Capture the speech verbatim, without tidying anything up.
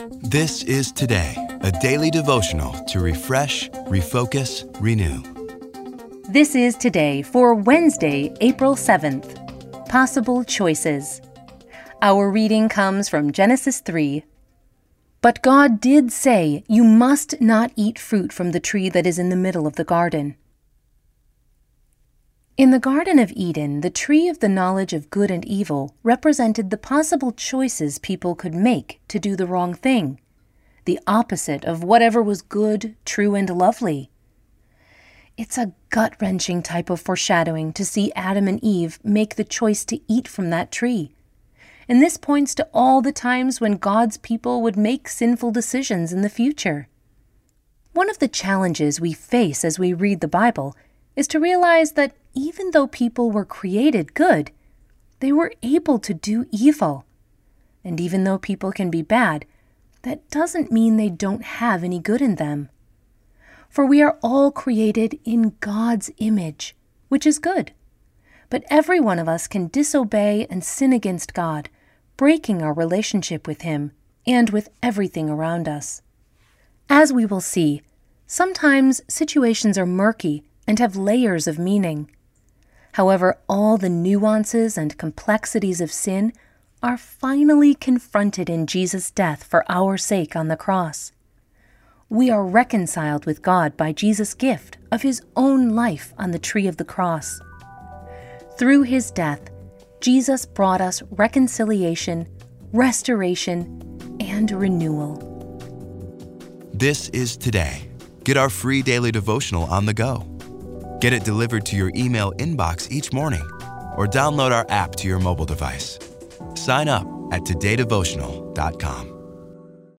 This is Today, a daily devotional to refresh, refocus, renew. This is Today for Wednesday, April seventh. Possible Choices. Our reading comes from Genesis three. But God did say, "You must not eat fruit from the tree that is in the middle of the garden." In the Garden of Eden, the tree of the knowledge of good and evil represented the possible choices people could make to do the wrong thing, the opposite of whatever was good, true, and lovely. It's a gut-wrenching type of foreshadowing to see Adam and Eve make the choice to eat from that tree. And this points to all the times when God's people would make sinful decisions in the future. One of the challenges we face as we read the Bible is to realize that even though people were created good, they were able to do evil. And even though people can be bad, that doesn't mean they don't have any good in them. For we are all created in God's image, which is good. But every one of us can disobey and sin against God, breaking our relationship with Him and with everything around us. As we will see, sometimes situations are murky and have layers of meaning. However, all the nuances and complexities of sin are finally confronted in Jesus' death for our sake on the cross. We are reconciled with God by Jesus' gift of His own life on the tree of the cross. Through His death, Jesus brought us reconciliation, restoration, and renewal. This is Today. Get our free daily devotional on the go. Get it delivered to your email inbox each morning, or download our app to your mobile device. Sign up at today devotional dot com.